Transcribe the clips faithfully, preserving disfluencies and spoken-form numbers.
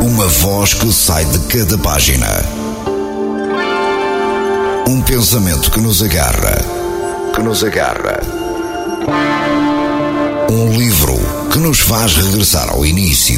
Uma voz que sai de cada página. Um pensamento que nos agarra. Que nos agarra. Um livro que nos faz regressar ao início.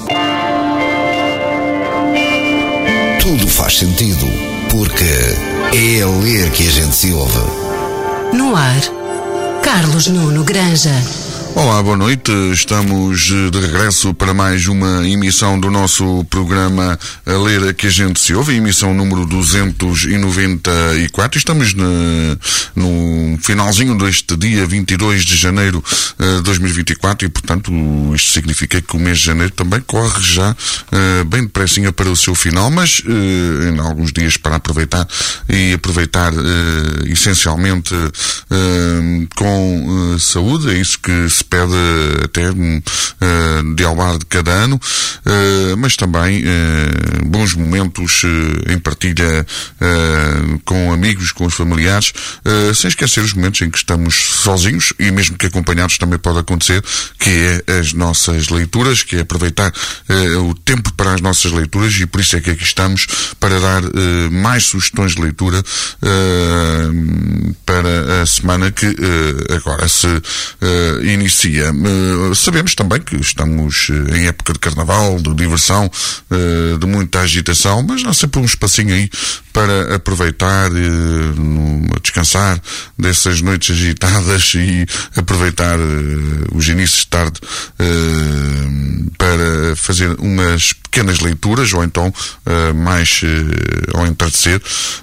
Tudo faz sentido, porque é a ler que a gente se ouve. No ar, Carlos Nuno Granja. Olá, boa noite. Estamos de regresso para mais uma emissão do nosso programa A Ler a que a gente se ouve, emissão número duzentos e noventa e quatro. Estamos na, no finalzinho deste dia vinte e dois de janeiro de dois mil e vinte e quatro e, portanto, isto significa que o mês de janeiro também corre já uh, bem depressinha para o seu final, mas uh, em alguns dias para aproveitar e aproveitar uh, essencialmente uh, com uh, saúde. É isso que se pede até uh, de ao bar de cada ano, uh, mas também uh, bons momentos uh, em partilha uh, com amigos, com os familiares, uh, sem esquecer os momentos em que estamos sozinhos e mesmo que acompanhados também pode acontecer, que é as nossas leituras, que é aproveitar uh, o tempo para as nossas leituras, e por isso é que aqui estamos para dar uh, mais sugestões de leitura uh, para a semana que uh, agora se uh, inicia. Uh, sabemos também que estamos uh, em época de carnaval, de diversão, uh, de muita agitação, mas há sempre um espacinho aí para aproveitar, uh, descansar dessas noites agitadas e aproveitar uh, os inícios de tarde uh, para fazer umas pequenas leituras, ou então uh, mais uh, ao entardecer.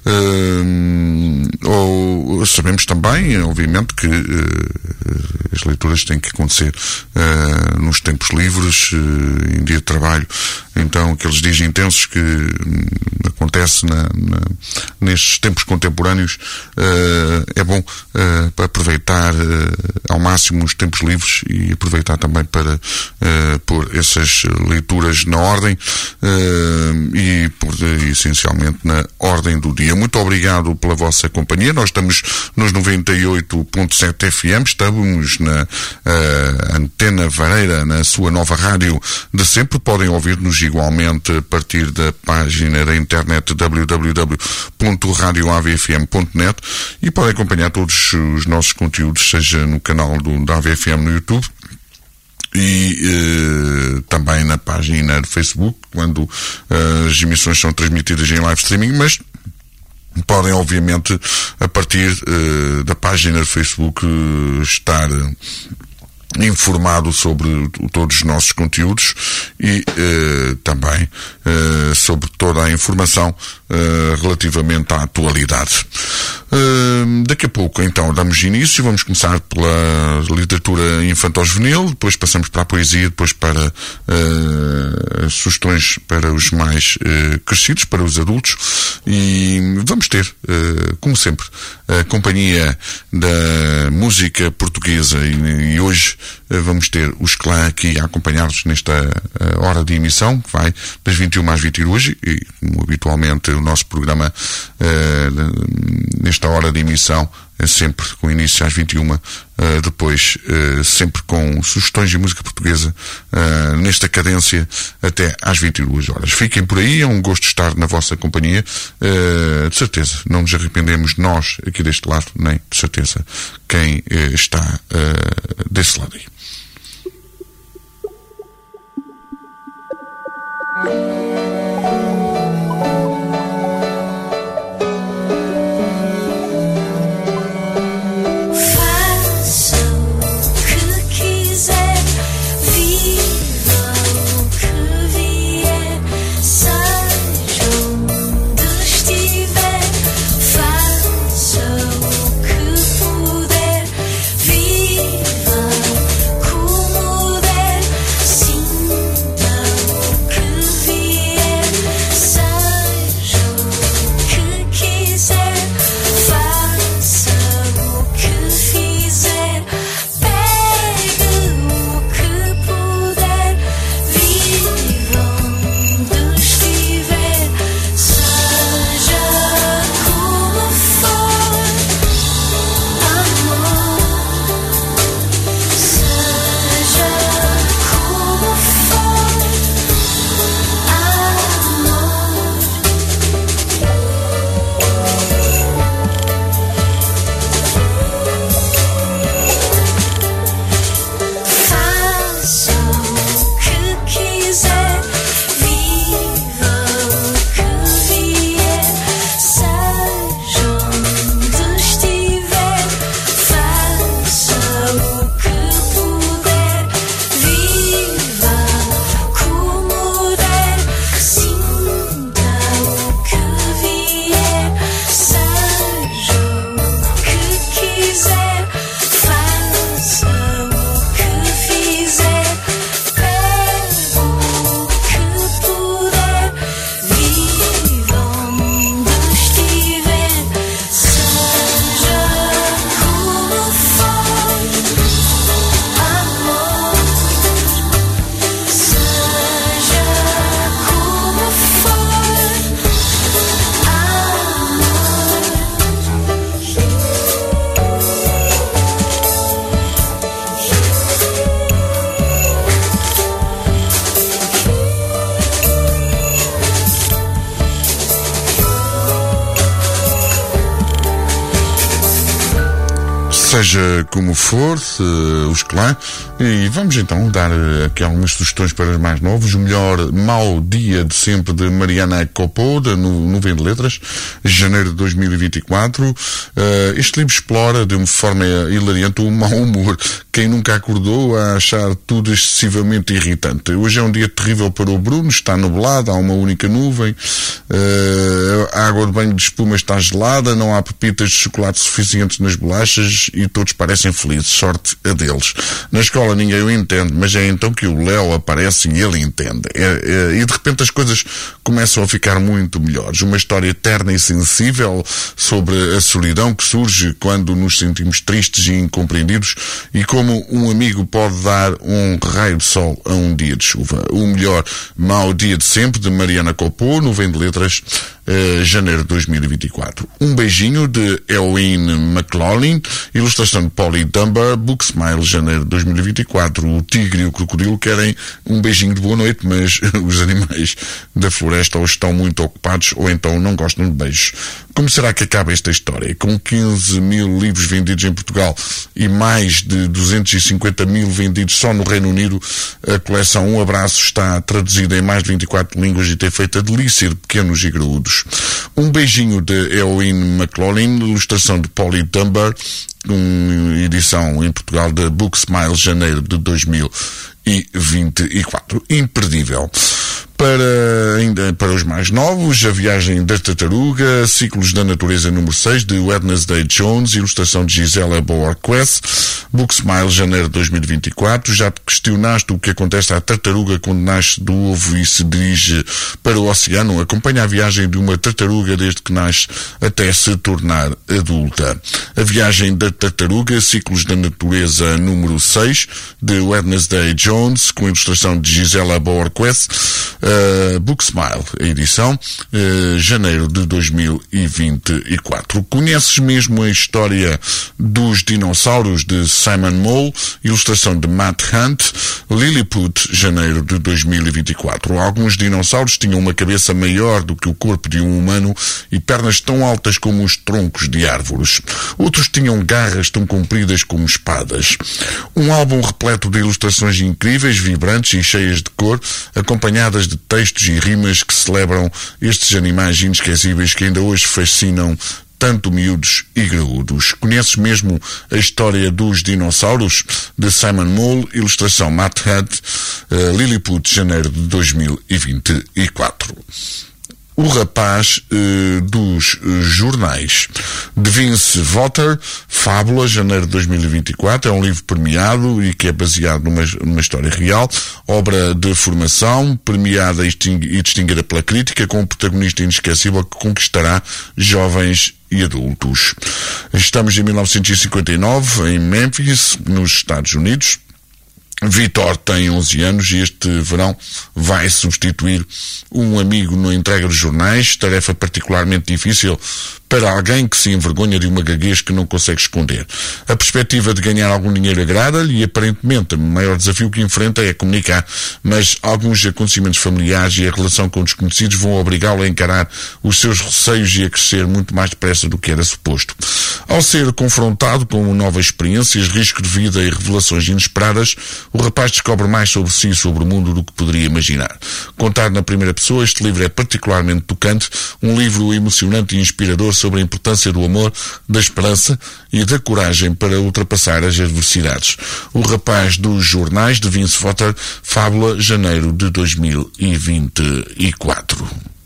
Uh, ou sabemos também, obviamente, que uh, as leituras têm que acontecer uh, nos tempos livres, uh, em dia de trabalho. Então, aqueles dias intensos que um, acontece na, na, nestes tempos contemporâneos, uh, é bom uh, para aproveitar uh, ao máximo os tempos livres e aproveitar também para uh, pôr essas leituras na ordem uh, e pôr uh, essencialmente na ordem do dia. Muito obrigado pela vossa companhia. Nós estamos nos noventa e oito ponto sete F M, estamos na uh, Antena Vareira, na sua nova rádio de sempre. Podem ouvir-nos igualmente a partir da página da internet w w w ponto radio a v f m ponto net e podem acompanhar todos os nossos conteúdos, seja no canal do, da A V F M no YouTube e eh, também na página do Facebook, quando uh, as emissões são transmitidas em live streaming, mas podem, obviamente, a partir uh, da página do Facebook uh, estar uh, informado sobre todos os nossos conteúdos e uh, também uh, sobre toda a informação uh, relativamente à atualidade. Uh, daqui a pouco, então, damos início. Vamos começar pela literatura infantil-juvenil, depois passamos para a poesia, depois para uh, as sugestões para os mais uh, crescidos, para os adultos, e vamos ter, uh, como sempre, a companhia da música portuguesa, e, e hoje uh, vamos ter os Clã aqui a acompanhar-nos nesta uh, hora de emissão, que vai das vinte e uma às vinte e duas, e como habitualmente o nosso programa uh, nesta hora de emissão é sempre com início às vinte e uma, uh, depois uh, sempre com sugestões de música portuguesa uh, nesta cadência até às vinte e duas horas. Fiquem por aí, é um gosto estar na vossa companhia, uh, de certeza não nos arrependemos nós aqui deste lado, nem de certeza quem uh, está uh, desse lado aí. Viva Seja como for, uh, os clã, e vamos então dar uh, aqui algumas sugestões para os mais novos. O melhor mau dia de sempre, de Mariana Coppola, no Nuvem de Letras, janeiro de dois mil e vinte e quatro. Uh, este livro explora de uma forma hilariante o mau humor. Quem nunca acordou a achar tudo excessivamente irritante. Hoje é um dia terrível para o Bruno, está nublado, há uma única nuvem, uh, a água de banho de espuma está gelada, não há pepitas de chocolate suficientes nas bolachas e todos parecem felizes. Sorte a deles. Na escola ninguém o entende, mas é então que o Léo aparece e ele entende. É, é, e de repente as coisas começam a ficar muito melhores. Uma história terna e sensível sobre a solidão que surge quando nos sentimos tristes e incompreendidos, e como um amigo pode dar um raio de sol a um dia de chuva. O melhor mau dia de sempre, de Mariana Coppola, Nuvem de Letras, uh, janeiro de dois mil e vinte e quatro. Um beijinho, de Eowyn McLaughlin, ilustração de Polly Dunbar, Book Smile, janeiro de dois mil e vinte e quatro. O tigre e o crocodilo querem um beijinho de boa noite, mas os animais da floresta ou estão muito ocupados ou então não gostam de beijos. Como será que acaba esta história? Com quinze mil livros vendidos em Portugal e mais de duzentos e cinquenta mil vendidos só no Reino Unido, a coleção Um Abraço está traduzida em mais de vinte e quatro línguas e tem feito a delícia de pequenos e graúdos. Um beijinho, de Eowyn McLaughlin, ilustração de Polly Dunbar, uma edição em Portugal da Book Smile, janeiro de dois mil e vinte e quatro. Imperdível. Para, ainda para os mais novos, A Viagem da Tartaruga, Ciclos da Natureza número seis, de Wednesday Jones, ilustração de Gisela Boarquez, Book Smile, janeiro de dois mil e vinte e quatro. Já te questionaste o que acontece à tartaruga quando nasce do ovo e se dirige para o oceano? Acompanha a viagem de uma tartaruga desde que nasce até se tornar adulta. A Viagem da Tartaruga, Ciclos da Natureza número seis, de Wednesday Jones, com ilustração de Gisela Boarquez. Uh, Book Smile, a edição, uh, janeiro de dois mil e vinte e quatro. Conheces mesmo a história dos dinossauros, de Simon Mole, ilustração de Matt Hunt, Lilliput, janeiro de dois mil e vinte e quatro. Alguns dinossauros tinham uma cabeça maior do que o corpo de um humano e pernas tão altas como os troncos de árvores. Outros tinham garras tão compridas como espadas. Um álbum repleto de ilustrações incríveis, vibrantes e cheias de cor, acompanhadas de textos e rimas que celebram estes animais inesquecíveis que ainda hoje fascinam tanto miúdos e graúdos. Conheces mesmo a história dos dinossauros, de Simon Mole, ilustração Matt Hunt, uh, Lilliput, janeiro de dois mil e vinte e quatro. O Rapaz uh, dos uh, Jornais, de Vince Votter, Fábula, janeiro de dois mil e vinte e quatro. É um livro premiado e que é baseado numa, numa história real, obra de formação, premiada e, e distinguida pela crítica, com um protagonista inesquecível que conquistará jovens e adultos. Estamos em mil novecentos e cinquenta e nove, em Memphis, nos Estados Unidos. Vitor tem onze anos e este verão vai substituir um amigo na entrega dos jornais, tarefa particularmente difícil para alguém que se envergonha de uma gaguez que não consegue esconder. A perspectiva de ganhar algum dinheiro agrada-lhe e aparentemente o maior desafio que enfrenta é comunicar, mas alguns acontecimentos familiares e a relação com desconhecidos vão obrigá-lo a encarar os seus receios e a crescer muito mais depressa do que era suposto. Ao ser confrontado com novas experiências, risco de vida e revelações inesperadas, o rapaz descobre mais sobre si e sobre o mundo do que poderia imaginar. Contado na primeira pessoa, este livro é particularmente tocante, um livro emocionante e inspirador sobre a importância do amor, da esperança e da coragem para ultrapassar as adversidades. O Rapaz dos Jornais, de Vince Votter, Fábula, janeiro de dois mil e vinte e quatro.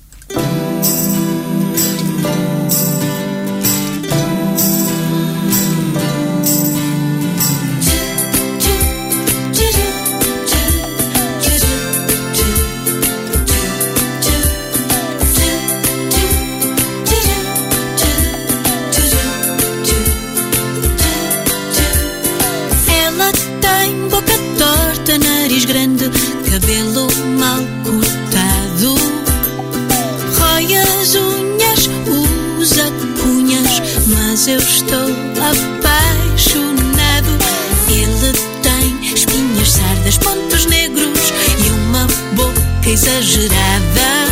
Grande, cabelo mal cortado, rói as unhas, usa cunhas, mas eu estou apaixonado. Ele tem espinhas, sardas, pontos negros e uma boca exagerada.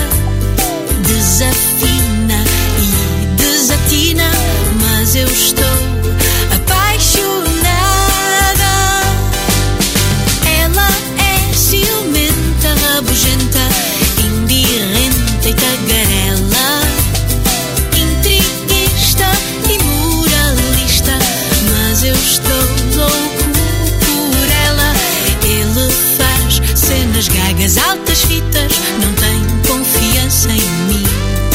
Desafina e desatina, mas eu estou apaixonado. nas altas fitas, não tem confiança em mim.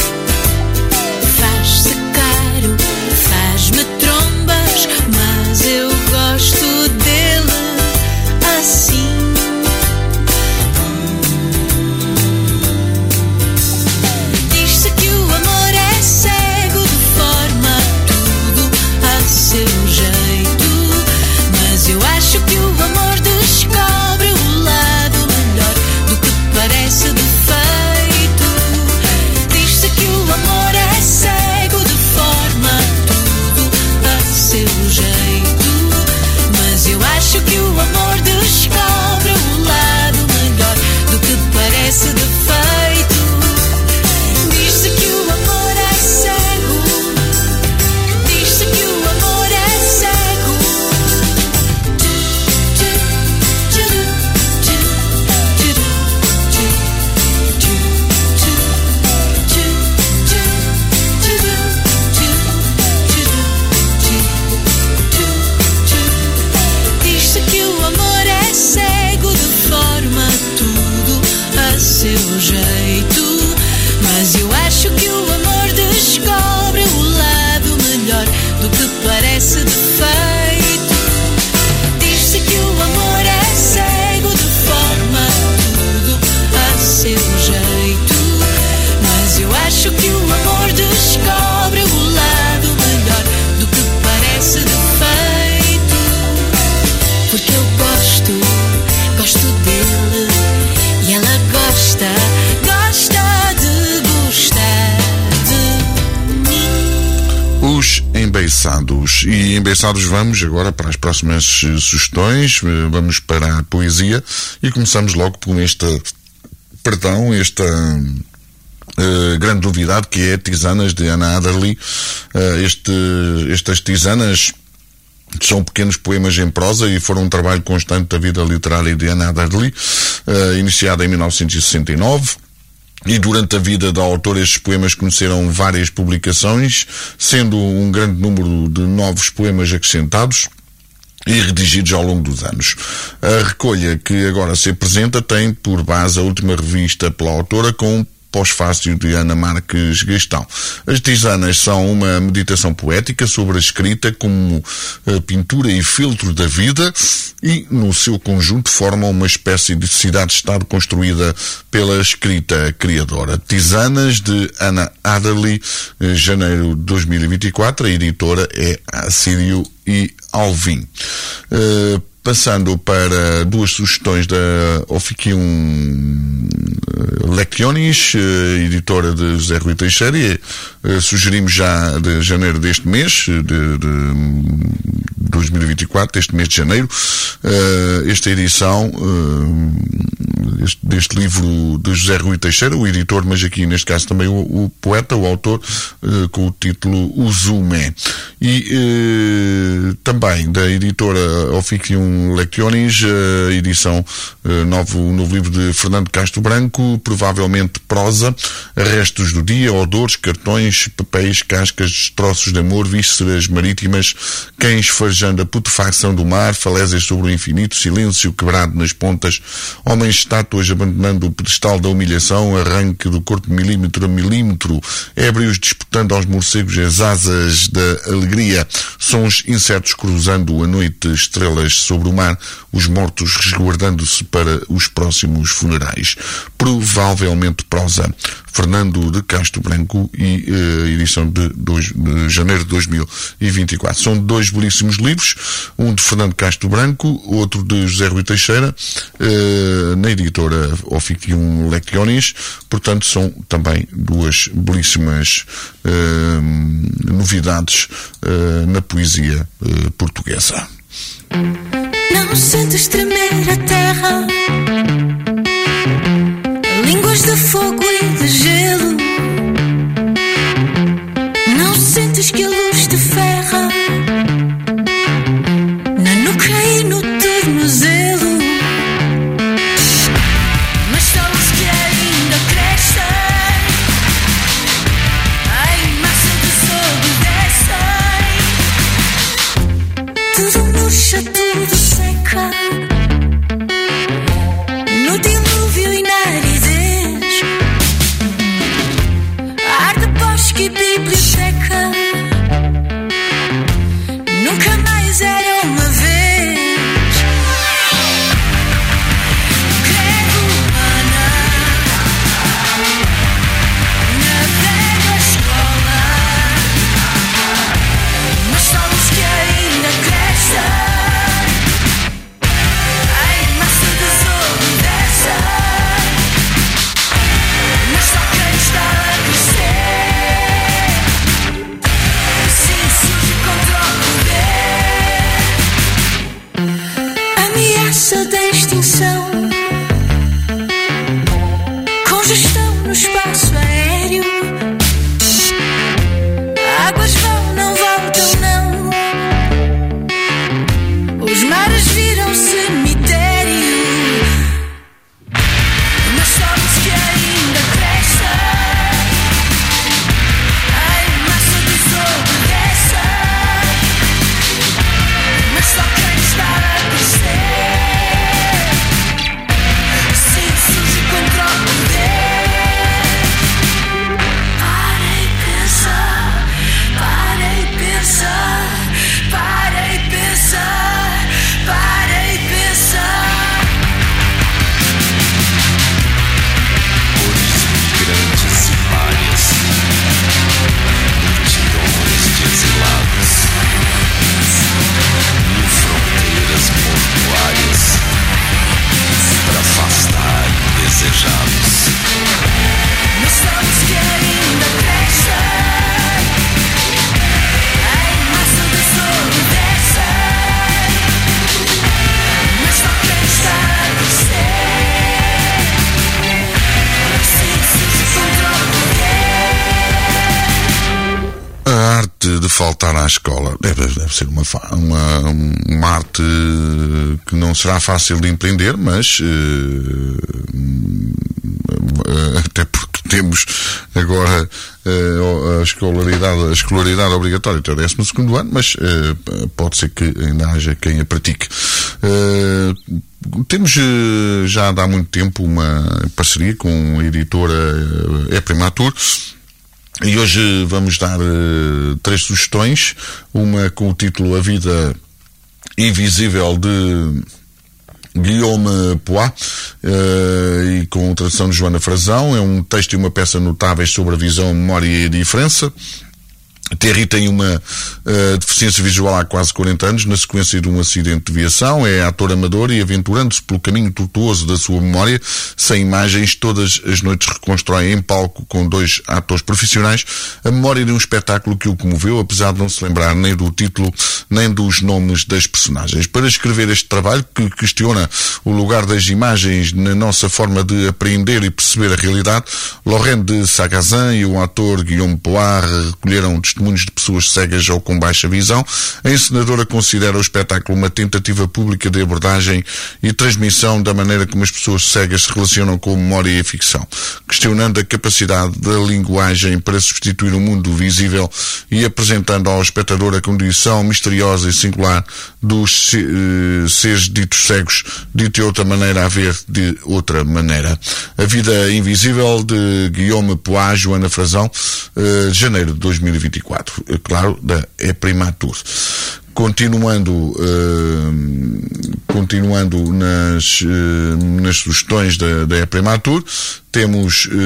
Faz-se caro, faz-me trombas, mas eu gosto dele assim. Diz-se que o amor é cego, deforma tudo a seu jeito, mas eu acho que o amor descobre o lado melhor do que parece defeito. Diz-se que o amor é cego, deforma tudo a seu jeito, mas eu acho que o amor descobre o lado melhor do que parece defeito. Diz-se que o amor é cego, diz-se que o amor é cego. Diz-se que o amor é cego, deforma tudo a seu jeito, mas eu acho que o amor descobre o lado melhor do que parece defeito. Diz-se que o amor é cego, deforma tudo a seu jeito, mas eu acho que o amor descobre o lado melhor do que parece defeito. Porque eu gosto, gosto dele, e ela gosta, gosta de gostar de mim. Os embeiçados. E embeiçados vamos agora para as próximas sugestões. Vamos para a poesia e começamos logo com esta, perdão, esta uh, grande novidade que é Tisanas de Anna Adderley. Uh, este, estas tisanas são pequenos poemas em prosa e foram um trabalho constante da vida literária de Anna Adderley, uh, iniciada em mil novecentos e sessenta e nove. E durante a vida da autora estes poemas conheceram várias publicações, sendo um grande número de novos poemas acrescentados e redigidos ao longo dos anos. A recolha que agora se apresenta tem por base a última revista pela autora, com pós-fácio de Ana Marques Gastão. As tisanas são uma meditação poética sobre a escrita como a pintura e filtro da vida e, no seu conjunto, formam uma espécie de cidade-estado construída pela escrita criadora. Tisanas de Anna Adderley, janeiro de dois mil e vinte e quatro. A editora é Assírio e Alvim. Uh, Passando para duas sugestões da Officium Lectionis, editora de José Rui Teixeira, e sugerimos já de janeiro deste mês, de, de dois mil e vinte e quatro, este mês de janeiro, esta edição este, deste livro de José Rui Teixeira, o editor, mas aqui neste caso também o, o poeta, o autor, com o título Uzume. E também da editora Officium Lectionis, a edição uh, novo, o novo livro de Fernando Castro Branco, provavelmente prosa, restos do dia, odores, cartões, papéis, cascas, destroços de amor, vísceras marítimas, cães farejando a putefacção do mar, falésias sobre o infinito, silêncio quebrado nas pontas, homens estátuas abandonando o pedestal da humilhação, arranque do corpo milímetro a milímetro, ébrios disputando aos morcegos as asas da alegria, sons incertos cruzando a noite, estrelas sobre o mar, os mortos resguardando-se para os próximos funerais. Provavelmente prosa. Fernando de Castro Branco e uh, edição de, dois, de janeiro de dois mil e vinte e quatro. São dois belíssimos livros, um de Fernando Castro Branco, outro de José Rui Teixeira, uh, na editora Officium Lectionis. Portanto, são também duas belíssimas uh, novidades uh, na poesia uh, portuguesa. Não sentes tremer a terra, línguas de fogo e de gelo. Não sentes que a luz te ferra na nuca e no tornozelo. Mas só os que ainda crescem em massa desobedecem. Tudo murcha, tudo seca. de faltar à escola. Deve, deve ser uma, uma, uma arte que não será fácil de empreender, mas uh, até porque temos agora uh, a escolaridade, a escolaridade obrigatória até o décimo segundo ano, mas uh, pode ser que ainda haja quem a pratique. Uh, temos uh, já há muito tempo uma parceria com a editora uh, É Primatur. E hoje vamos dar uh, três sugestões, uma com o título A Vida Invisível de Guillaume Poix, uh, e com a tradução de Joana Frazão. É um texto e uma peça notáveis sobre a visão, a memória e a diferença. Terry tem uma uh, deficiência visual há quase quarenta anos, na sequência de um acidente de viação. É ator amador e, aventurando-se pelo caminho tortuoso da sua memória, sem imagens, todas as noites reconstrói em palco, com dois atores profissionais, a memória de um espetáculo que o comoveu, apesar de não se lembrar nem do título, nem dos nomes das personagens. Para escrever este trabalho, que questiona o lugar das imagens na nossa forma de apreender e perceber a realidade, Laurent de Sagazan e o ator Guillaume Poix recolheram testemunhos de pessoas cegas ou com baixa visão. A encenadora considera o espetáculo uma tentativa pública de abordagem e transmissão da maneira como as pessoas cegas se relacionam com a memória e a ficção, questionando a capacidade da linguagem para substituir o mundo visível e apresentando ao espectador a condição misteriosa e singular dos uh, seres ditos cegos, dito de outra maneira, a ver de outra maneira. A Vida Invisível, de Guillaume Poix, Joana Frazão, uh, janeiro de dois mil e vinte e quatro, claro, da É Primatur. Continuando, uh, continuando nas, uh, nas sugestões da, da É Primatur, temos uh,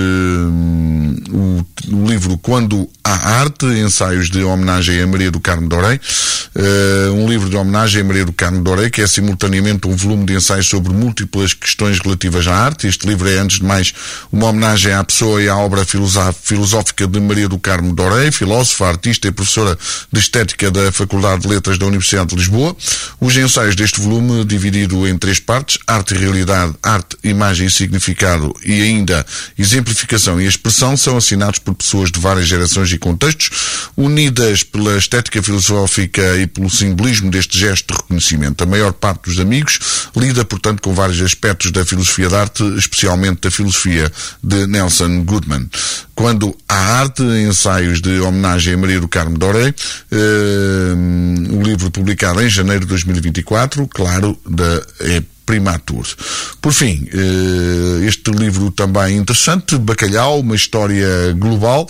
o, o livro Quando há Arte, ensaios de homenagem a Maria do Carmo Dorei, uh, um livro de homenagem a Maria do Carmo Dorei, que é simultaneamente um volume de ensaios sobre múltiplas questões relativas à arte. Este livro é, antes de mais, uma homenagem à pessoa e à obra filosófica de Maria do Carmo Dorei, filósofa, artista e professora de Estética da Faculdade de Letras da Universidade de Lisboa. Os ensaios deste volume, dividido em três partes: arte e realidade, arte, imagem e significado, e ainda exemplificação e expressão, são assinados por pessoas de várias gerações e contextos, unidas pela estética filosófica e pelo simbolismo deste gesto de reconhecimento. A maior parte dos amigos lida, portanto, com vários aspectos da filosofia da arte, especialmente da filosofia de Nelson Goodman. Quando há Arte, ensaios de homenagem a Maria do Carmo Dorei, eh, um livro publicado em janeiro de dois mil e vinte e quatro, claro, da É Primatur. Por fim, este livro também interessante, Bacalhau, uma história global,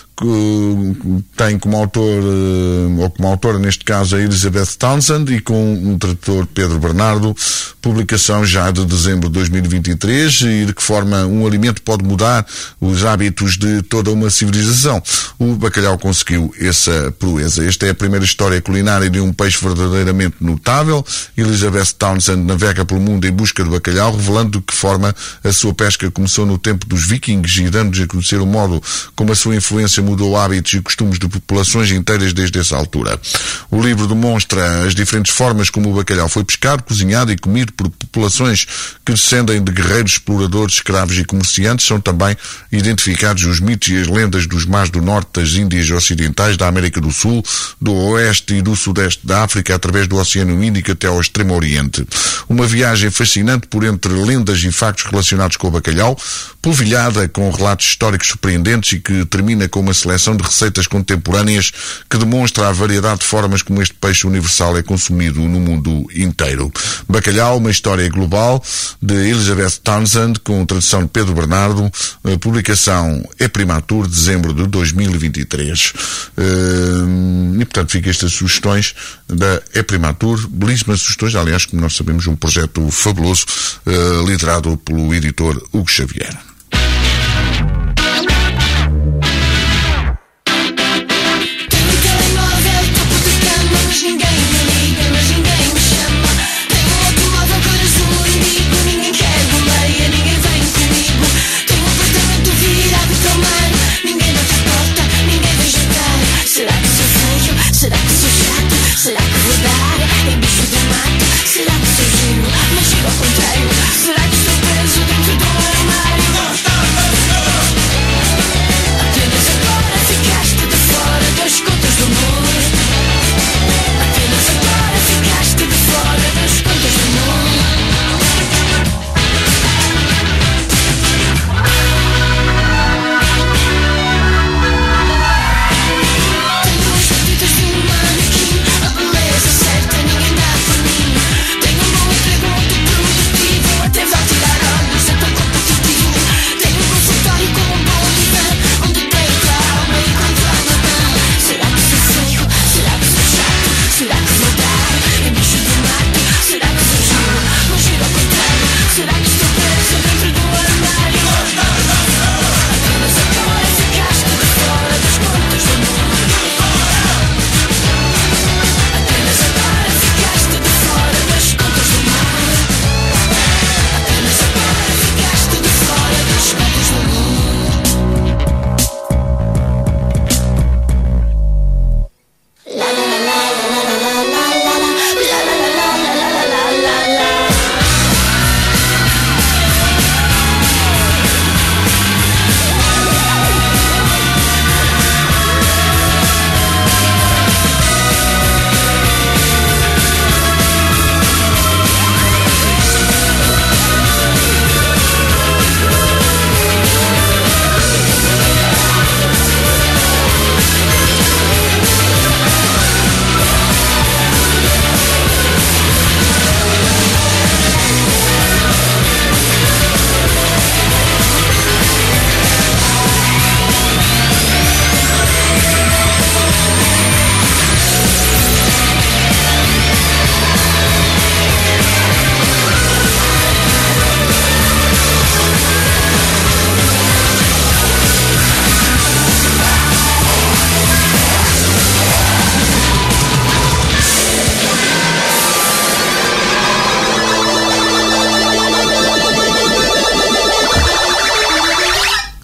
que tem como autor, ou como autora neste caso, a Elizabeth Townsend, e com um tradutor, Pedro Bernardo, publicação já de dezembro de dois mil e vinte e três, e de que forma um alimento pode mudar os hábitos de toda uma civilização. O bacalhau conseguiu essa proeza. Esta é a primeira história culinária de um peixe verdadeiramente notável. Elizabeth Townsend navega pelo mundo em busca de bacalhau, revelando de que forma a sua pesca começou no tempo dos vikings e dando-nos a conhecer o modo como a sua influência mudou hábitos e costumes de populações inteiras desde essa altura. O livro demonstra as diferentes formas como o bacalhau foi pescado, cozinhado e comido por populações que descendem de guerreiros, exploradores, escravos e comerciantes. São também identificados os mitos e as lendas dos mares do norte, das Índias Ocidentais, da América do Sul, do Oeste e do Sudeste da África, através do Oceano Índico até ao Extremo Oriente. Uma viagem fascinante por entre lendas e factos relacionados com o bacalhau, polvilhada com relatos históricos surpreendentes e que termina com uma seleção de receitas contemporâneas que demonstra a variedade de formas como este peixe universal é consumido no mundo inteiro. Bacalhau, uma história global, de Elizabeth Townsend, com tradução de Pedro Bernardo, publicação É Primatur, dezembro de dois mil e vinte e três. E, portanto, fica estas sugestões da É Primatur, belíssimas sugestões, aliás, como nós sabemos, um projeto fabuloso, liderado pelo editor Hugo Xavier. Será que sou giro? Mas giro ao contrário. Será que estou preso dentro do armário?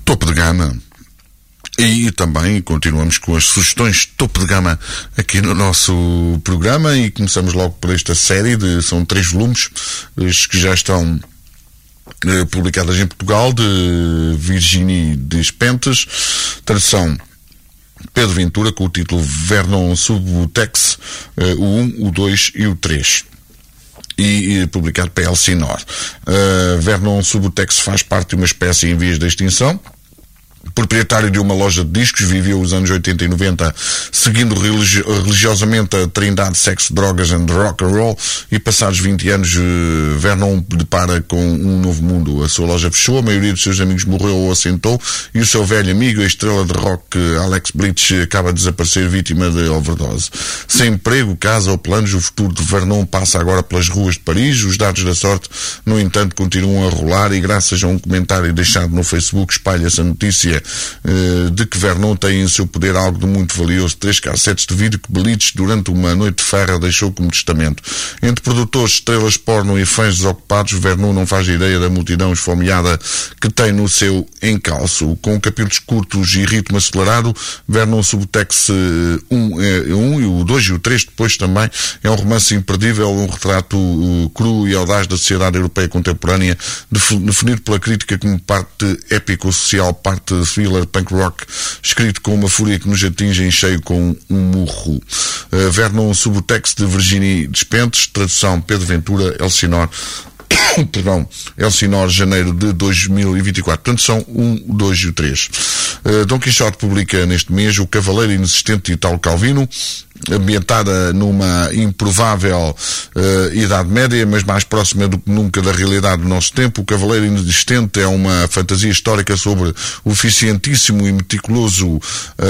topo de gama. E também continuamos com as sugestões topo de gama aqui no nosso programa e começamos logo por esta série de, são três volumes que já estão eh, publicadas em Portugal, de Virginie Despentes, tradução Pedro Ventura, com o título Vernon Subutex, eh, o um, o dois e o três. E, e publicado pela Elsinore. Uh, Vernon Subutex faz parte de uma espécie em vias de extinção. Proprietário de uma loja de discos, viveu os anos oitenta e noventa seguindo religi- religiosamente a trindade sexo, drogas and rock and roll, e passados vinte anos uh, Vernon depara com um novo mundo. A sua loja fechou, a maioria dos seus amigos morreu ou assentou, e o seu velho amigo, a estrela de rock Alex Blitch, acaba de desaparecer vítima de overdose. Sem emprego, casa ou planos, o futuro de Vernon passa agora pelas ruas de Paris. Os dados da sorte, no entanto, continuam a rolar, e graças a um comentário deixado no Facebook espalha-se a notícia de que Vernon tem em seu poder algo de muito valioso: três cassetes de vídeo que Blitz, durante uma noite de farra, deixou como testamento. Entre produtores, estrelas porno e fãs desocupados, Vernon não faz ideia da multidão esfomeada que tem no seu encalço. Com capítulos curtos e ritmo acelerado, Vernon Subutex um, é, um e o dois e o três depois também é um romance imperdível, um retrato uh, cru e audaz da sociedade europeia contemporânea, definido pela crítica como parte épico-social, parte thriller punk rock, escrito com uma fúria que nos atinge em cheio com um murro. Uh, Vernon Subutex, de Virginie Despentes, tradução Pedro Ventura, Elsinore, perdão, Elsinore, janeiro de dois mil e vinte e quatro. Portanto, são um, o dois e o três. Uh, Dom Quixote publica neste mês O Cavaleiro Inexistente de Italo Calvino, ambientada numa improvável uh, Idade Média, mas mais próxima do que nunca da realidade do nosso tempo. O Cavaleiro Inexistente é uma fantasia histórica sobre o eficientíssimo e meticuloso uh,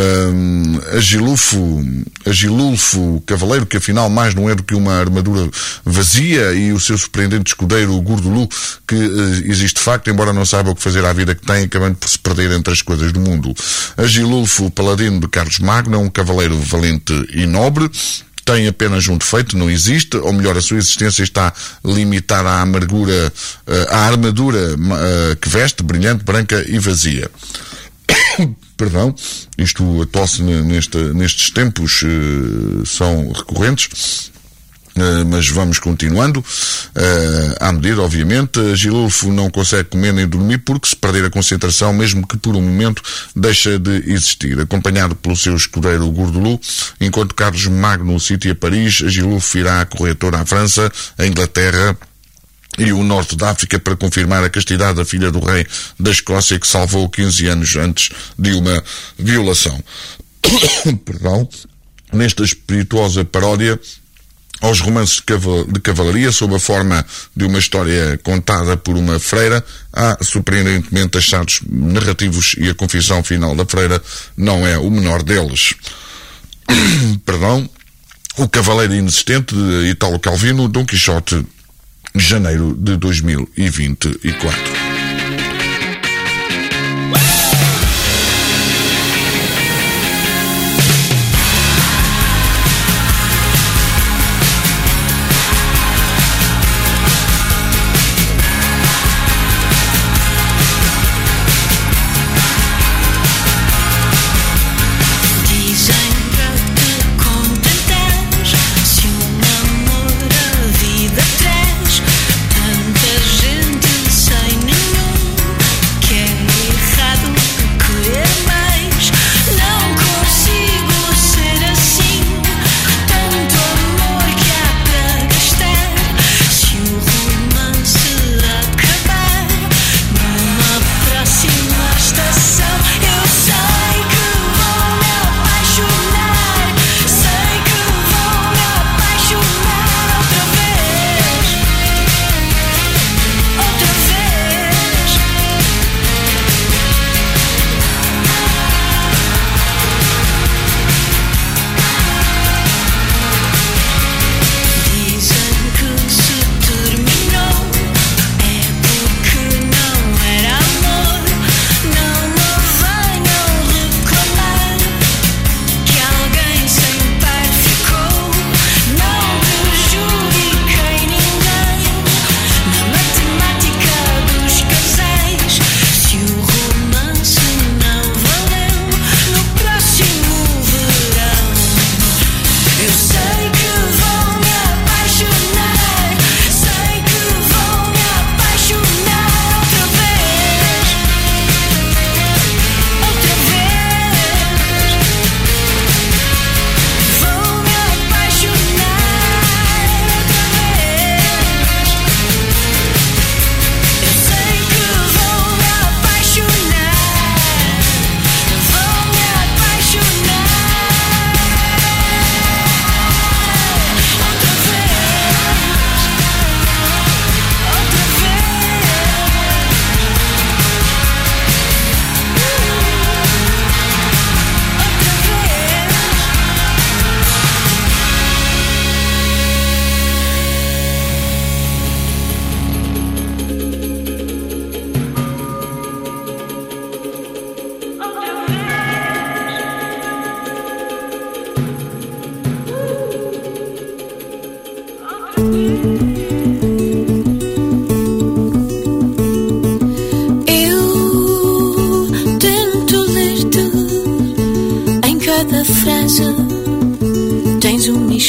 agilulfo, agilulfo cavaleiro, que afinal mais não é do que uma armadura vazia, e o seu surpreendente escudeiro Gurdulu, que uh, existe de facto, embora não saiba o que fazer à vida que tem, acabando por se perder entre as coisas do mundo. Agilulfo, paladino de Carlos Magno, é um cavaleiro valente e nobre, tem apenas um defeito: não existe, ou melhor, a sua existência está limitada à amargura, à armadura que veste, brilhante, branca e vazia. Perdão, isto, a tosse neste, nestes tempos uh, são recorrentes. Uh, mas vamos continuando, uh, à medida, obviamente. Agilulfo não consegue comer nem dormir porque, se perder a concentração, mesmo que por um momento, deixa de existir. Acompanhado pelo seu escudeiro Gurdulu, enquanto Carlos Magno sitia Paris, Agilulfo irá a corretor à França, à Inglaterra e o norte da África para confirmar a castidade da filha do rei da Escócia, que salvou quinze anos antes de uma violação. Perdão. Nesta espirituosa paródia aos romances de cavalaria, sob a forma de uma história contada por uma freira, há surpreendentemente achados narrativos, e a confissão final da freira não é o menor deles. Perdão. O Cavaleiro Inexistente, de Italo Calvino, Dom Quixote, janeiro de dois mil e vinte e quatro. Tanta gente sem ninguém.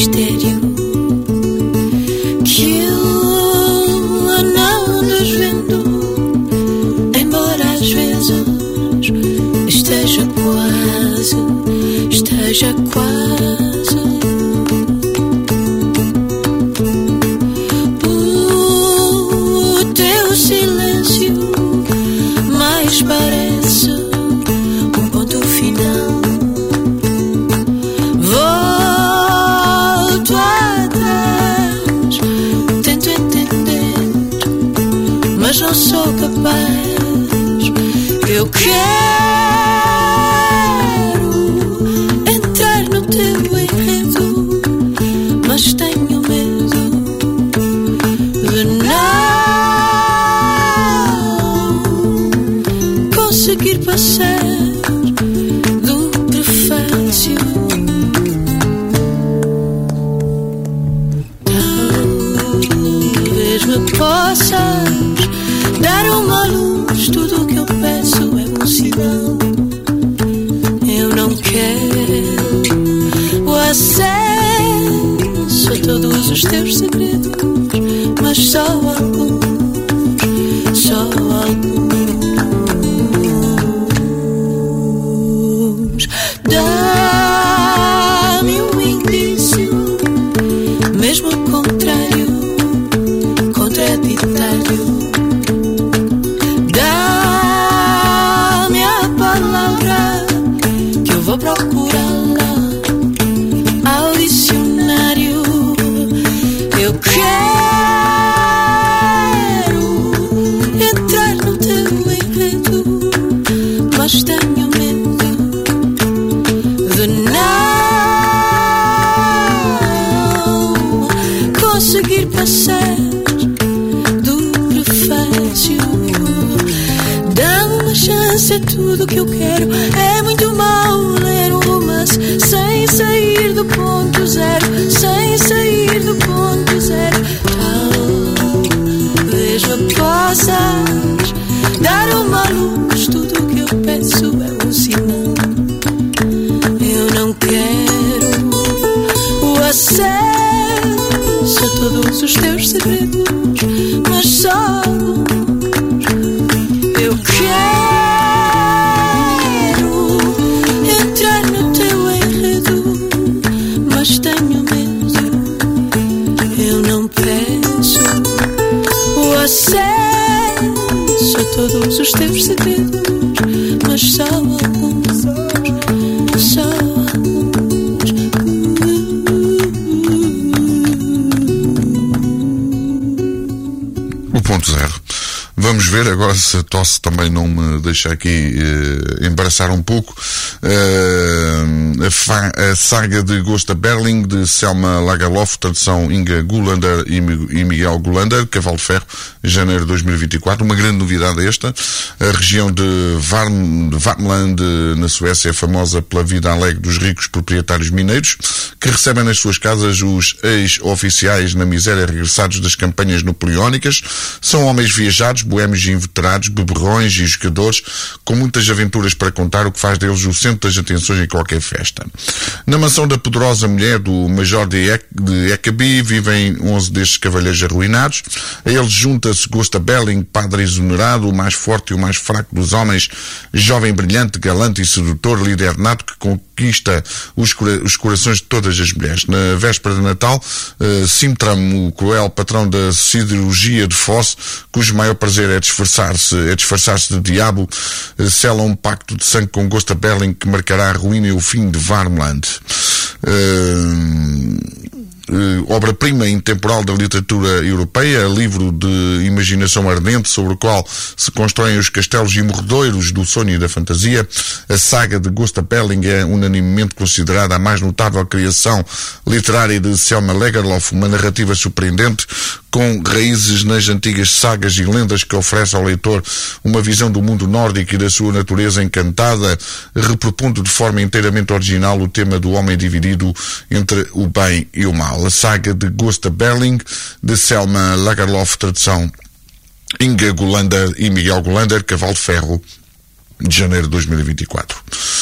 mistério que eu não desvendo, embora às vezes esteja quase, esteja quase. O teu silêncio mais parece um ponto final. Volto atrás, tento entender, mas não sou capaz. Eu quero entrar no teu enredo, mas tenho medo de não conseguir passar do prefácio. Talvez me possas dar uma luz, tudo o que eu peço é um sinal. Eu não quero o acesso a todos os teus segredos, mas só alguns, só alguns. Dá-me um indício, mesmo contrário, contraditário. Dá-me a palavra que eu vou procurá-la ao dicionário. Eu quero entrar no teu enredo, mas tenho medo de não conseguir passar do prefácio. Dá uma chance a tudo que eu quero. É muito mau ler um romance sem sair do ponto zero, sem sair do ponto zero. Talvez me possas dar uma luz, tudo o que eu peço é um sinal. Eu não quero o acesso a todos os teus segredos, mas só alguns. Eu quero entrar no teu enredo, mas tenho medo. Eu não peço o acesso a todos os teus segredos, mas só alguns, só alguns. O ponto zero. Vamos ver agora se a tosse também não me deixa aqui eh, embaraçar um pouco. Uh, a, fa- a saga de Gösta Berling, de Selma Lagerlöf, tradução Inga Gulander e, e Miguel Gulander, Cavalo de Ferro, janeiro de dois mil e vinte e quatro. Uma grande novidade esta. A região de Varm, de Värmland, na Suécia, é famosa pela vida alegre dos ricos proprietários mineiros, que recebem nas suas casas os ex-oficiais na miséria regressados das campanhas napoleónicas. São homens viajados, boémios e inveterados, beberrões e jogadores, com muitas aventuras para contar, o que faz deles o centro das atenções em qualquer festa. Na mansão da poderosa mulher do Major de, e- de Eckerby vivem onze destes cavalheiros arruinados. A eles junta-se Gösta Berling, padre exonerado, o mais forte e o mais fraco dos homens, jovem brilhante, galante e sedutor, líder nato que conquista os, cora- os corações de todas as mulheres. Na véspera de Natal, uh, Sintram, o cruel patrão da siderurgia de Fosse, cujo maior prazer é disfarçar-se, é disfarçar-se de diabo, uh, sela um pacto de sangue com Gösta Berling que marcará a ruína e o fim de Värmland. Uh, Uh, obra-prima intemporal da literatura europeia, livro de imaginação ardente sobre o qual se constroem os castelos e morredouros do sonho e da fantasia. A saga de Gösta Berling é unanimemente considerada a mais notável criação literária de Selma Lagerlöf, uma narrativa surpreendente com raízes nas antigas sagas e lendas que oferece ao leitor uma visão do mundo nórdico e da sua natureza encantada, repropondo de forma inteiramente original o tema do homem dividido entre o bem e o mal. A saga de Gösta Berling, de Selma Lagerlöf, tradução Inga Gulander e Miguel Gulander, Cavalo de Ferro, de janeiro de dois mil e vinte e quatro.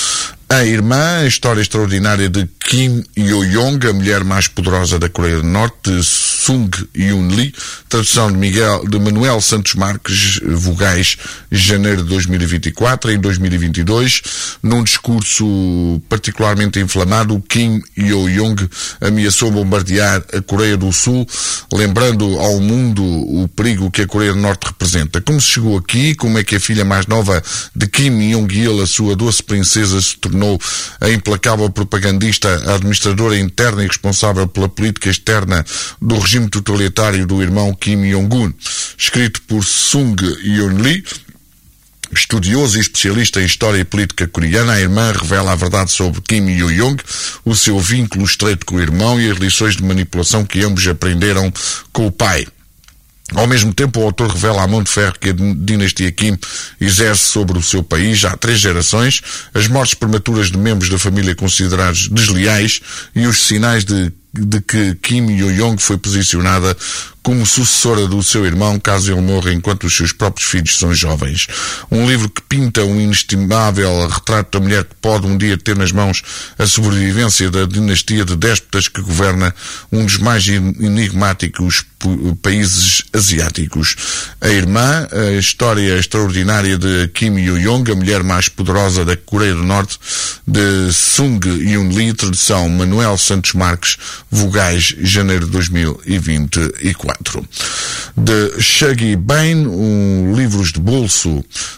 A Irmã, a história extraordinária de Kim Yo-jong, a mulher mais poderosa da Coreia do Norte, de Sung Yoon-lee, tradução de, Miguel, de Manuel Santos Marques, vogais, janeiro de dois mil e vinte e quatro. Em dois mil e vinte e dois, num discurso particularmente inflamado, Kim Yo-jong ameaçou bombardear a Coreia do Sul, lembrando ao mundo o perigo que a Coreia do Norte representa. Como se chegou aqui, como é que a filha mais nova de Kim Jong-il, a sua doce princesa, se tornou a implacável propagandista, a administradora interna e responsável pela política externa do regime totalitário do irmão Kim Jong-un. Escrito por Sung Yoon-lee, estudioso e especialista em história e política coreana, a irmã revela a verdade sobre Kim Yo-jong, o seu vínculo estreito com o irmão e as lições de manipulação que ambos aprenderam com o pai. Ao mesmo tempo, o autor revela a mão de ferro que a dinastia Kim exerce sobre o seu país já há três gerações, as mortes prematuras de membros da família considerados desleais e os sinais de, de que Kim Yo-jong foi posicionada como sucessora do seu irmão caso ele morra enquanto os seus próprios filhos são jovens. Um livro que pinta um inestimável retrato da mulher que pode um dia ter nas mãos a sobrevivência da dinastia de déspotas que governa um dos mais enigmáticos países asiáticos. A Irmã, a história extraordinária de Kim Yo-jong, a mulher mais poderosa da Coreia do Norte, de Sung Yoon-lee, tradução Manuel Santos Marques, vogais, janeiro de dois mil e vinte e quatro. De Shaggy Bain, um livros de bolso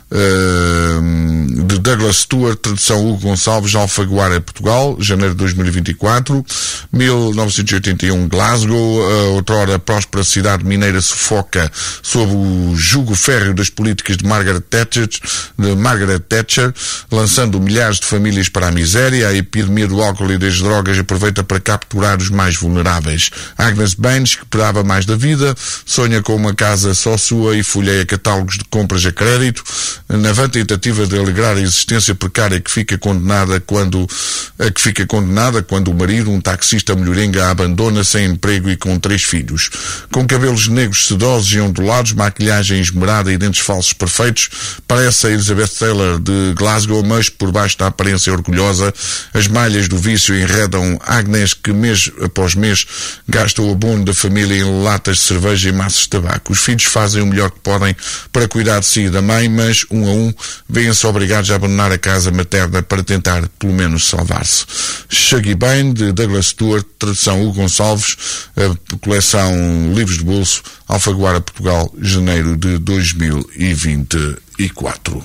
uh, de Douglas Stewart, tradução Hugo Gonçalves, Alfaguara, Portugal, janeiro de dois mil e vinte e quatro. mil novecentos e oitenta e um, Glasgow, a outrora próspera cidade mineira sufoca sob o jugo férreo das políticas de Margaret Thatcher, de Margaret Thatcher, lançando milhares de famílias para a miséria. A epidemia do álcool e das drogas aproveita para capturar os mais vulneráveis. Agnes Baines, que esperava mais da vida, sonha com uma casa só sua e folheia catálogos de compras a crédito, na vã tentativa de alegrar a existência precária que fica condenada quando, a que fica condenada quando o marido, um taxista melhorenga, a abandona sem emprego e com três filhos. Com cabelos negros sedosos e ondulados, maquilhagem esmerada e dentes falsos perfeitos, parece a Elizabeth Taylor de Glasgow, mas por baixo da aparência orgulhosa, as malhas do vício enredam Agnes, que mês após mês gasta o abono da família em latas de cerveja e maços de tabaco. Os filhos fazem o melhor que podem para cuidar de si e da mãe, mas um a um vêm-se obrigados a abandonar a casa materna para tentar pelo menos salvar-se. Shaggy Bain, de Douglas Stewart, tradução Hugo Gonçalves, a coleção Livros de Bolso, Alfaguara, Portugal, janeiro de dois mil e vinte e quatro.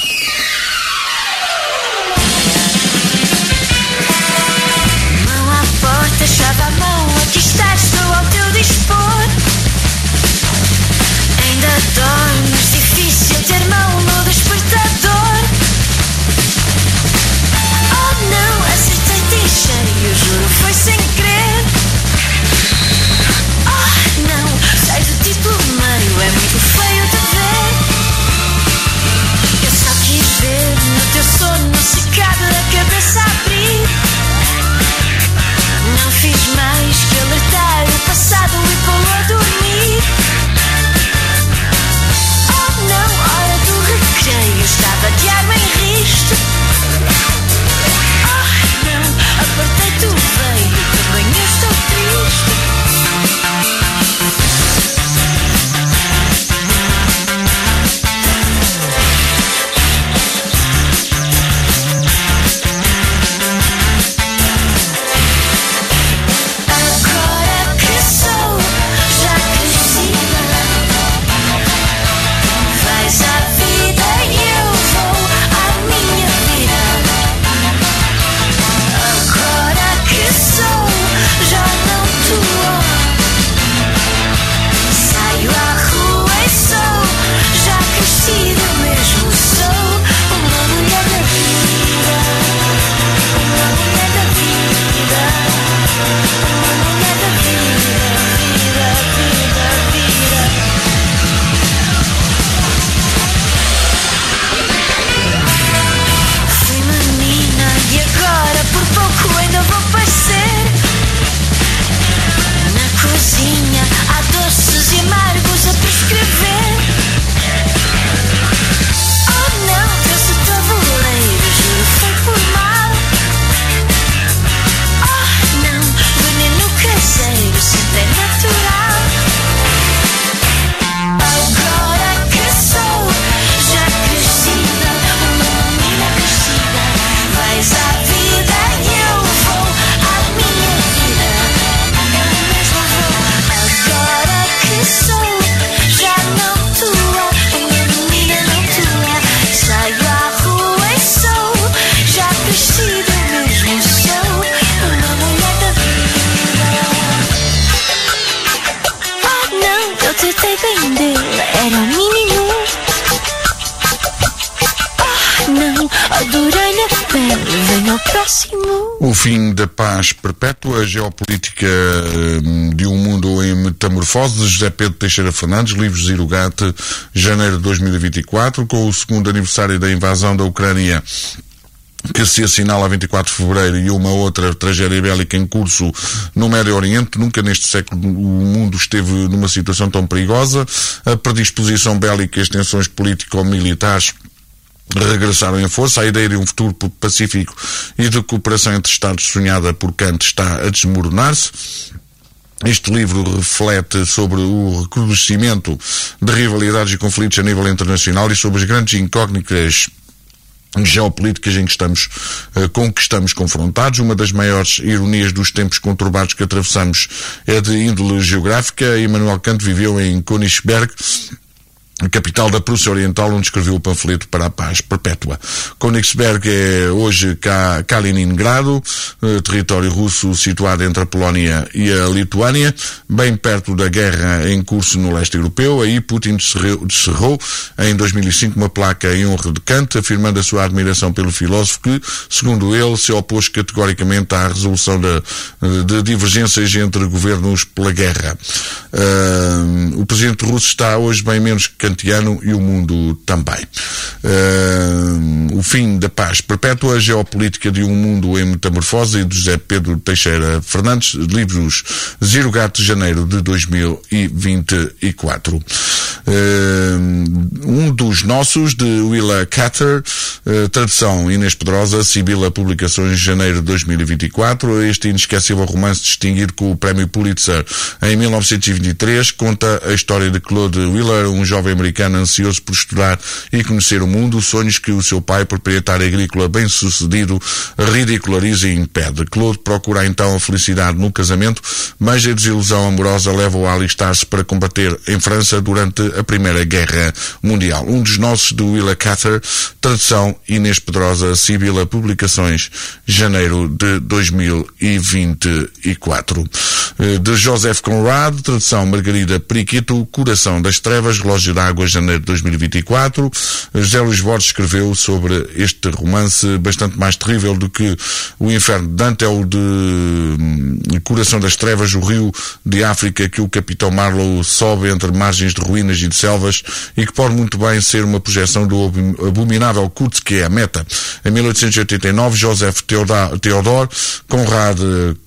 Mão à porta, chave à mão, aqui estás, estou ao teu dispor. Ainda dormes, difícil ter mão no despertador. Oh não, acertei-te em cheio, juro, foi sem querer. Oh não, sai do titulário, é muito feio de ver. Eu só bem, adorei na pele, vem ao próximo. O fim da paz perpétua, a geopolítica de um mundo em metamorfose, de José Pedro Teixeira Fernandes, livros Zirugate, janeiro de dois mil e vinte e quatro, com o segundo aniversário da invasão da Ucrânia, que se assinala a vinte e quatro de fevereiro, e uma outra tragédia bélica em curso no Médio Oriente. Nunca neste século o mundo esteve numa situação tão perigosa. A predisposição bélica e as tensões político-militares regressaram em força. A ideia de um futuro pacífico e de cooperação entre Estados sonhada por Kant está a desmoronar-se. Este livro reflete sobre o recrudescimento de rivalidades e conflitos a nível internacional e sobre as grandes incógnitas geopolíticas em que estamos, uh, com que estamos confrontados. Uma das maiores ironias dos tempos conturbados que atravessamos é de índole geográfica. Immanuel Kant viveu em Königsberg, a capital da Prússia Oriental, onde escreveu o panfleto para a paz perpétua. Königsberg é hoje Kaliningrado, eh, território russo situado entre a Polónia e a Lituânia, bem perto da guerra em curso no leste europeu. Aí Putin descerrou em dois mil e cinco uma placa em honra de Kant, afirmando a sua admiração pelo filósofo que, segundo ele, se opôs categoricamente à resolução de, de divergências entre governos pela guerra. Uh, o presidente russo está hoje bem menos kantiano e o mundo também. Uh, o fim da paz perpétua, a geopolítica de um mundo em metamorfose, de José Pedro Teixeira Fernandes, livros Zirugate, janeiro de dois mil e vinte e quatro. Uh, um dos nossos, de Willa Cather, uh, tradução Inês Pedrosa, Sibila Publicações, janeiro de dois mil e vinte e quatro. Este inesquecível romance, distinguido com o prémio Pulitzer em mil novecentos e vinte e três, conta a história de Claude Willer, um jovem americano ansioso por estudar e conhecer o mundo, sonhos que o seu pai, proprietário agrícola bem-sucedido, ridiculariza e impede. Claude procura então a felicidade no casamento, mas a desilusão amorosa leva-o a alistar-se para combater em França durante a Primeira Guerra Mundial. Um dos nossos, de Willa Cather, tradução Inês Pedrosa, Sibila Publicações, janeiro de dois mil e vinte e quatro. De Joseph Conrad, tradução Margarida Periquito, Coração das Trevas, Relógio d'Água, janeiro de dois mil e vinte e quatro. José Luís Borges escreveu sobre este romance bastante mais terrível do que o Inferno de Dante, é o de Coração das Trevas, o rio de África que o capitão Marlowe sobe entre margens de ruínas e de selvas, e que pode muito bem ser uma projeção do abominável Kut, que é a meta. Em mil oitocentos e oitenta e nove, Joseph Theodor Konrad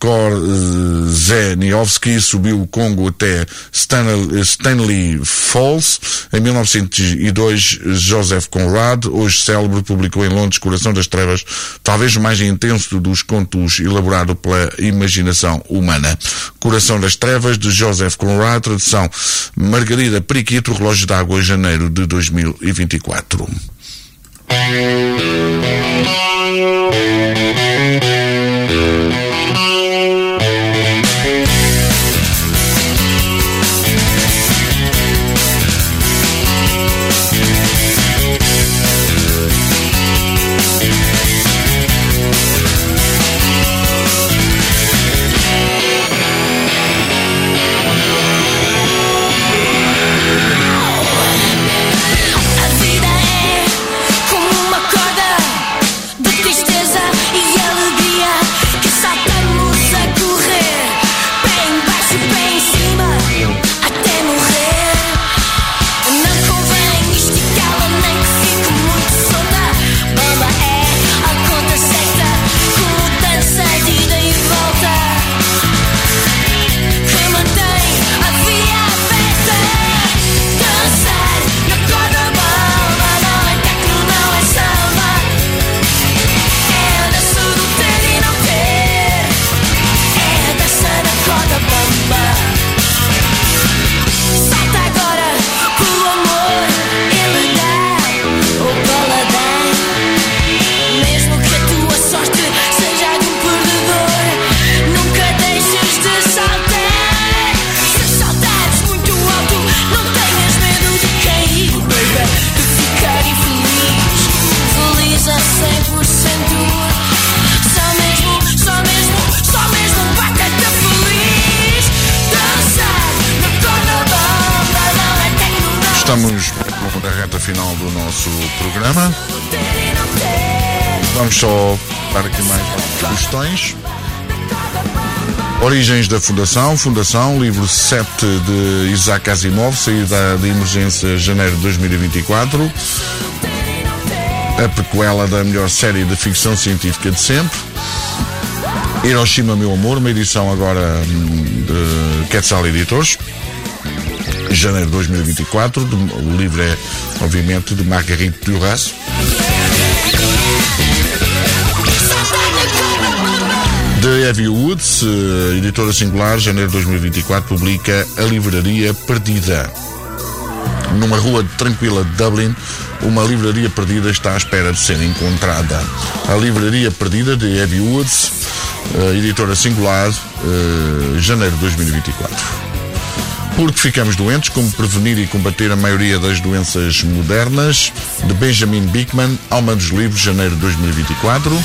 Korzeniowski subiu o Congo até Stanley, Stanley Falls. Em mil novecentos e dois, Joseph Conrad, hoje célebre, publicou em Londres Coração das Trevas, talvez o mais intenso dos contos elaborado pela imaginação humana. Coração das Trevas, de Joseph Conrad, tradução Margarida Periquito, Relógio d'Água, janeiro de dois mil e vinte e quatro. Estamos na reta final do nosso programa. Vamos só dar aqui mais algumas questões. Origens da Fundação. Fundação, livro sete de Isaac Asimov, saída de emergência janeiro de dois mil e vinte e quatro. A prequela da melhor série de ficção científica de sempre. Hiroshima, Meu Amor, uma edição agora de Quetzal Editores, janeiro de dois mil e vinte e quatro. O livro é, obviamente, de Marguerite Duras. The Heavy Woods, editora singular, janeiro de dois mil e vinte e quatro, publica A Livraria Perdida. Numa rua tranquila de Dublin, uma livraria perdida está à espera de ser encontrada. A Livraria Perdida, de Heavy Woods, editora singular, janeiro de dois mil e vinte e quatro. Porque ficamos doentes, como prevenir e combater a maioria das doenças modernas, de Benjamin Beekman, Alma dos Livros, janeiro de dois mil e vinte e quatro.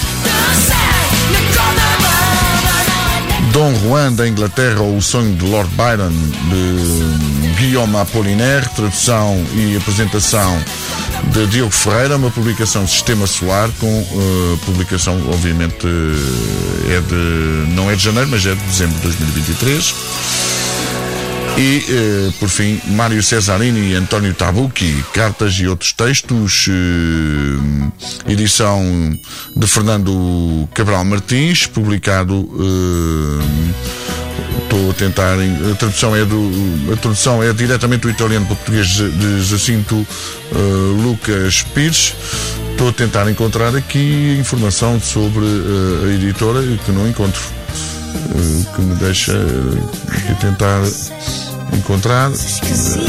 Dom Juan da Inglaterra, ou O Sonho de Lord Byron, de Guillaume Apollinaire, tradução e apresentação de Diogo Ferreira, uma publicação de Sistema Solar, com uh, publicação, obviamente, é de, não é de janeiro, mas é de dezembro de dois mil e vinte e três. E, eh, por fim, Mário Cesarini e António Tabucchi, Cartas e Outros Textos, eh, edição de Fernando Cabral Martins, publicado, estou eh, a tentar, a tradução é do, a tradução é diretamente do italiano para o português de Jacinto eh, Lucas Pires. Estou a tentar encontrar aqui informação sobre eh, a editora, que não encontro, eh, que me deixa eh, aqui tentar encontrar. Gente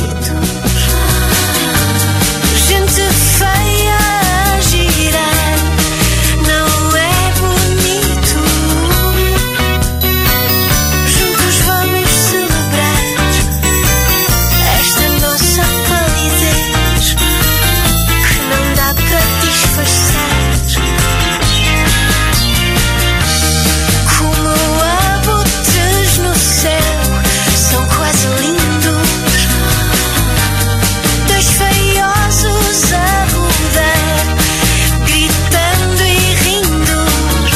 feia a girar, não é bonito. Juntos vamos celebrar esta nossa palidez que não dá para disfarçar. Como abutres no céu, são quase lindos. Dois feiosos a rodar, gritando e rindo.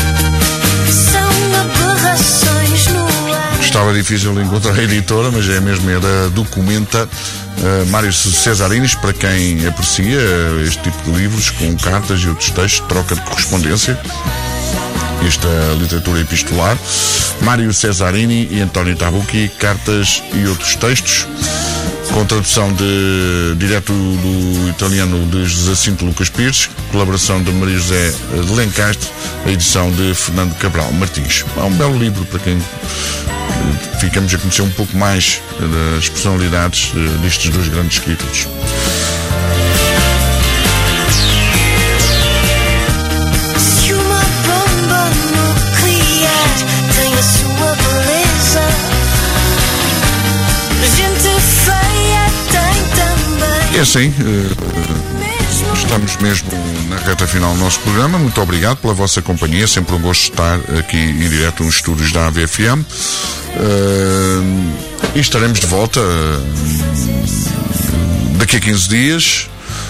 São aberrações no ar. Estava difícil encontrar a editora, mas é mesmo, é da Documenta, uh, Mário Cesarinis, para quem aprecia este tipo de livros com cartas e outros textos, troca de correspondência. Esta literatura epistolar. Mário Cesarini e António Tabucchi, Cartas e Outros Textos, com tradução de, direto do italiano de Jacinto Lucas Pires, colaboração de Maria José de Lencastre, a edição de Fernando Cabral Martins. É um belo livro para quem ficamos a conhecer um pouco mais das personalidades destes dois grandes escritores. É assim, estamos mesmo na reta final do nosso programa. Muito obrigado pela vossa companhia. Sempre um gosto de estar aqui em direto nos estúdios da A V F M. E estaremos de volta daqui a quinze dias.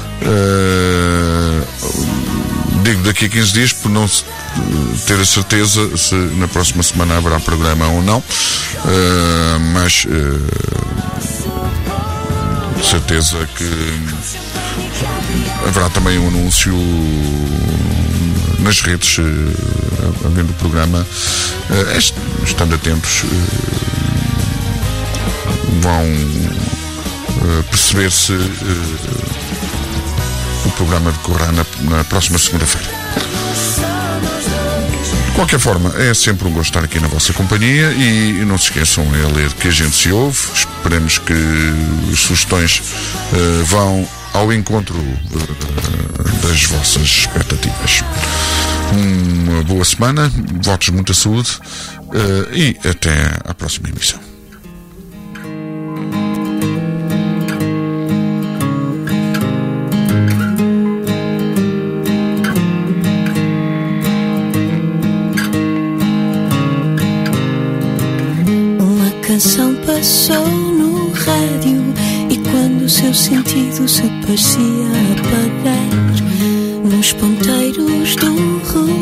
Digo daqui a quinze dias por não ter a certeza se na próxima semana haverá programa ou não. Mas de certeza que haverá também um anúncio nas redes, havendo o programa. Estando atentos, vão perceber se o programa decorrerá na, na próxima segunda-feira. De qualquer forma, é sempre um gosto estar aqui na vossa companhia e não se esqueçam, é ler que a gente se ouve. Esperemos que as sugestões uh, vão ao encontro uh, das vossas expectativas. Uma boa semana, votos de muita saúde uh, e até à próxima emissão. Canção passou no rádio e quando o seu sentido se parecia apagar nos ponteiros do relógio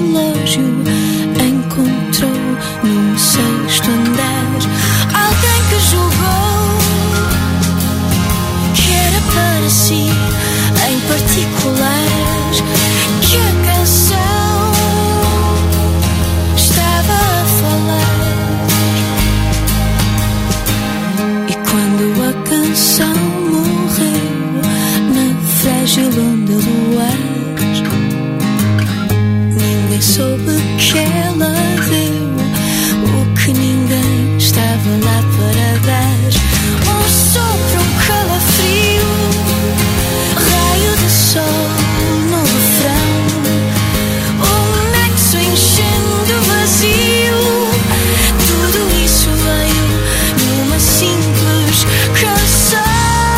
soube que ela deu o que ninguém estava lá para dar. Um sopro, um calafrio, raio de sol no refrão, um nexo enchendo vazio. Tudo isso veio numa simples canção.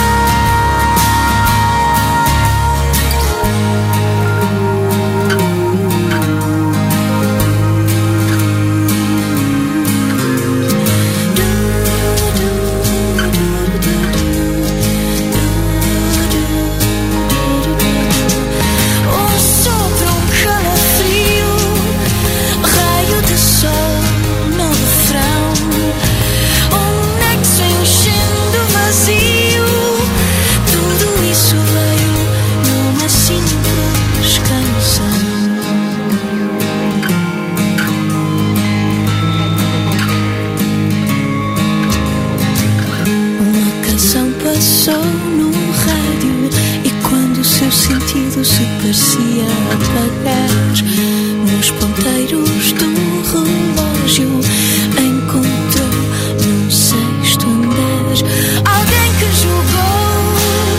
Passou no rádio e quando o seu sentido se parecia apagar, nos ponteiros do relógio encontrou num sexto andar alguém que julgou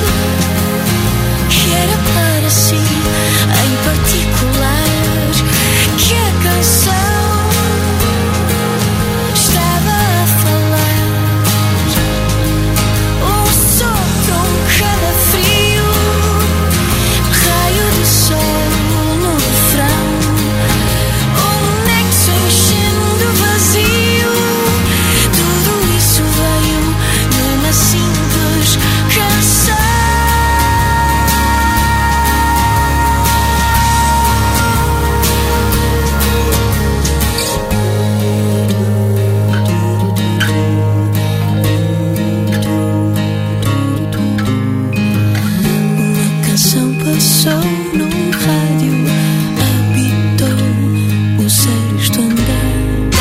que era para si em particular, que a canção estava a falar. Calafrio, raio de sol no refrão, um nexo enchendo vazio. Tudo isso veio numa simples canção. Passou no rádio, habitou o sexto andar.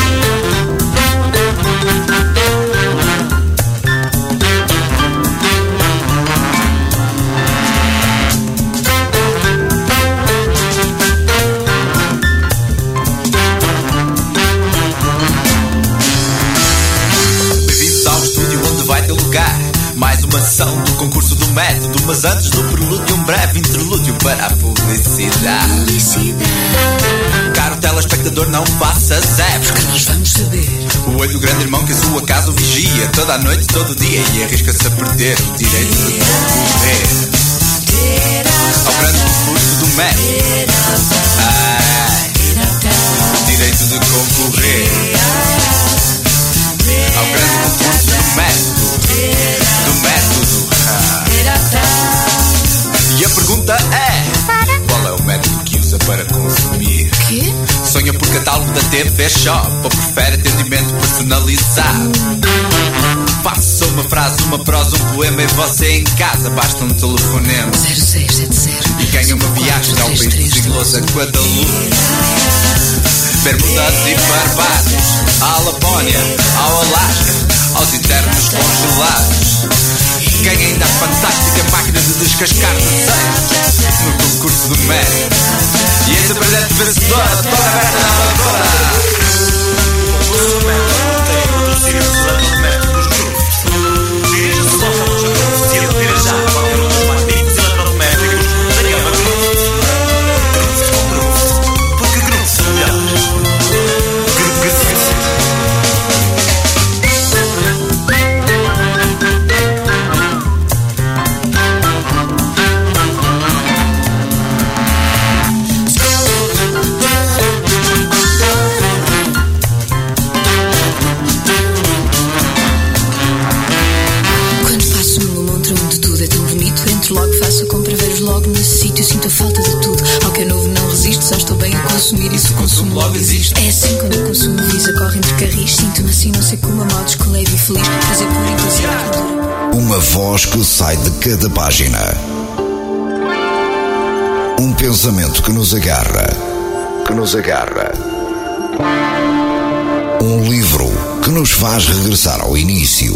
Bem-vindos ao estúdio onde vai ter lugar mais uma sessão do concurso do método, mas antes do prelúdio, um breve interlúdio para a publicidade. Publicidade. Caro telespectador, não faça zero, porque nós vamos saber. O olho do grande irmão que a sua casa o vigia toda a noite, todo dia, e arrisca-se a perder o direito de concorrer ao grande concurso do método. Ai, direito de concorrer ao grande concurso do método. Do método. Ah. E a pergunta é: qual é o método que usa para consumir? Quê? Sonha por catálogo da T V Shop ou prefere atendimento personalizado? Faça uma frase, uma prosa, um poema e você em casa basta um telefonema. zero seis sete zero E ganha uma viagem ao país sigloso a Guadalupe, Bermudas e Barbados, à Lapónia, ao Alasca, aos eternos congelados. Ganha ainda a fantástica máquina de descascar desenhos no concurso do método. E esse brilhante vencedor toda aberta na lavadora. O concurso do método tem o patrocínio do Solano do método dos grupos. Dirija-se logo ao Japão, se ele tira já qualquer um dos partidos eletrodomésticos da gama Grupo. Grupos com Grupo, porque grupos são melhores. Grupo Grupo. Logo faço a compra, vejo logo nesse sítio, sinto a falta de tudo. Ao que é novo não resisto, só estou bem a consumir. Isso o consumo logo existe. É assim quando o consumo visa, corre entre carris. Sinto-me assim, não sei como, a modos que leve e feliz. Fazer por intensidade. Uma voz que sai de cada página. Um pensamento que nos agarra. Que nos agarra. Um livro que nos faz regressar ao início.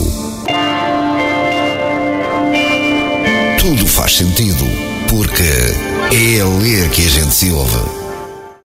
Tudo faz sentido, porque é a ler que a gente se ouve.